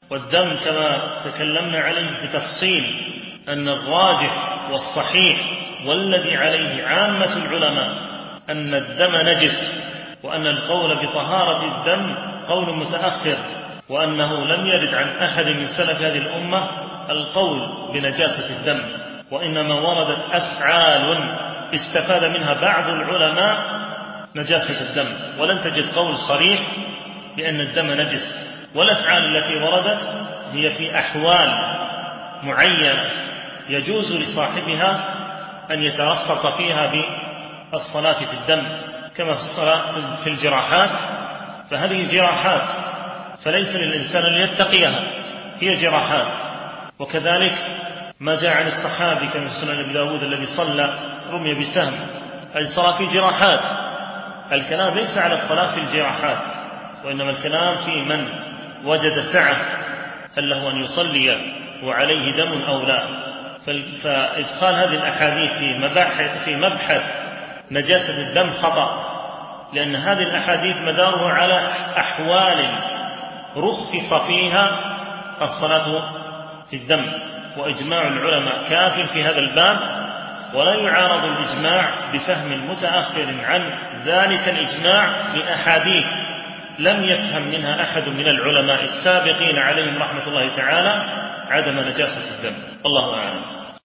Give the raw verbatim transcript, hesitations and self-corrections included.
والدم كما تكلمنا عليه بتفصيل أن الراجح والصحيح والذي عليه عامة العلماء أن الدم نجس، وأن القول بطهارة الدم قول متأخر، وأنه لم يرد عن أحد من سلف هذه الأمة القول بنجاسة الدم، وإنما وردت أفعال استفاد منها بعض العلماء نجاسة الدم، ولن تجد قول صريح بأن الدم نجس. والأفعال التي وردت هي في أحوال معينة يجوز لصاحبها أن يترخص فيها بالصلاة في الدم، كما في الصلاة في الجراحات، فهذه جراحات فليس للإنسان أن يتقيها، هي جراحات. وكذلك ما جاء عن الصحابي كما في سنن أبي داود الذي صلى رمي بسهم، أي صلاة في جراحات. الكلام ليس على الصلاة في الجراحات، وإنما الكلام في من وجد سعة هل له أن يصلي وعليه دم أو لا. فإدخال هذه الأحاديث في مبحث, في مبحث نجاسة الدم خطأ، لأن هذه الأحاديث مدارها على أحوال رخص فيها الصلاة في الدم، وإجماع العلماء كافٍ في هذا الباب، ولا يعارض الإجماع بفهم متأخر عن ذلك الإجماع لأحاديث لم يفهم منها أحد من العلماء السابقين عليهم رحمة الله تعالى عدم نجاسة الدم. الله أعلم.